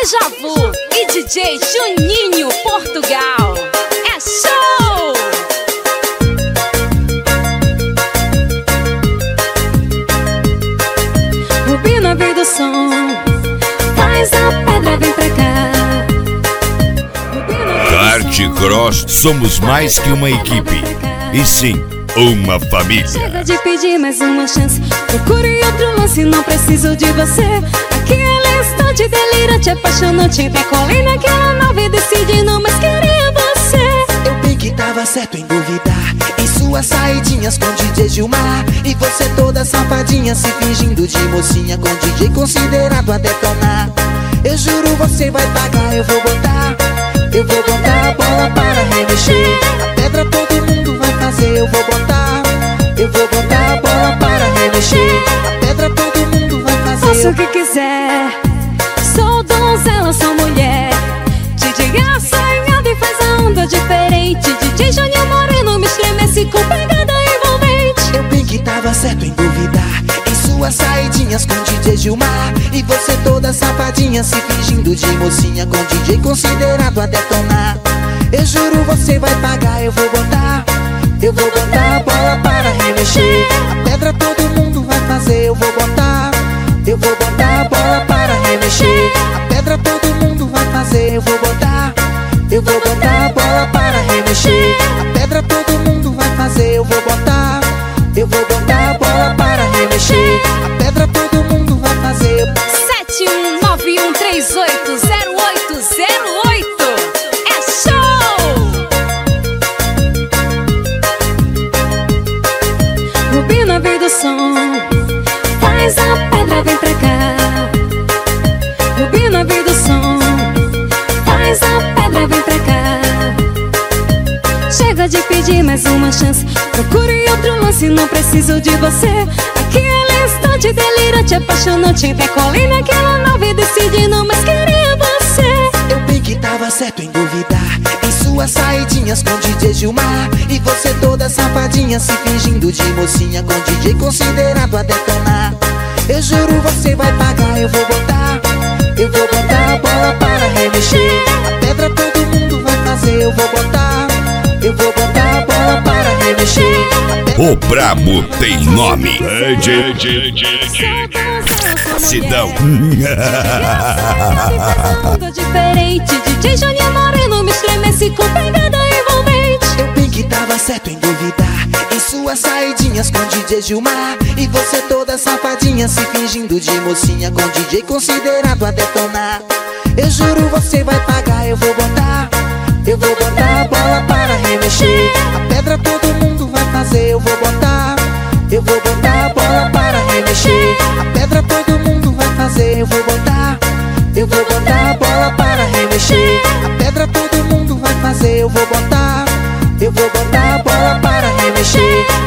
Déjà Vu e DJ Juninho Portugal. É show! Rubina veio do som, faz a pedra, vem pra cá. Kart Cross, somos mais que uma equipe, e sim, uma família. Chega de pedir mais uma chance, procure outro lance, não preciso de você. Aquele instante delirante, apaixonante, decolei naquela nave e decidi não mais querer você. Eu bem que tava certo em duvidar, em suas saidinhas com DJ Gilmar, e você toda safadinha se fingindo de mocinha com DJ considerado a detonar. Eu juro você vai pagar, eu vou botar a bola para remexer. A pedra todo mundo vai fazer, eu vou botar a bola para remexer. A pedra todo mundo vai fazer. Faça o que quiser, sou donzela, sou mulher. DJ assanhado e faz a onda diferente. DJ Juninho Moreno me estremece com pegada envolvente. Eu bem que tava certo em duvidar, em suas saidinhas com DJ Gilmar, e você toda safadinha se fingindo de mocinha com DJ considerado a detonar. Eu juro você vai pagar, eu vou botar a bola para remexer. A pedra todo mundo vai fazer, eu vou botar a bola para remexer. A pedra todo mundo vai fazer, eu vou botar a bola para remexer. A pedra todo mundo vai fazer, eu vou botar a bola para remexer. A pedra todo mundo vai fazer. 7191380808. É show! Rubina veio do som, faz a pedra, vem pra cá. Rubina veio do som, faz a pedra, vem pra cá. Chega de pedir mais uma chance, procure outro lance, não preciso de você. Aquele instante delirante, apaixonante, decolei naquela nave e decidi não mais querer você. Eu bem que tava certo em duvidar, em suas saidinhas com DJ Gilmar, e você toda safadinha se fingindo de mocinha com DJ considerado a detonar. Eu juro você vai pagar, eu vou botar a bola para remexer. A pedra todo mundo vai fazer, eu vou botar a bola para remexer. O brabo tem nome. Sidão. Tudo diferente, DJ Juninho Moreno me estremece com pegada envolvente. Eu bem que tava certo em duvidar, em suas saidinhas com DJ Gilmar, e você toda safadinha se fingindo de mocinha com DJ considerado a detonar. Eu juro você vai pagar, eu vou botar a bola para remexer. A pedra todo mundo vai fazer, eu vou botar a bola para remexer. A pedra todo mundo vai fazer, eu vou botar a bola para remexer. A pedra todo mundo vai fazer, eu vou botar a bola para remexer.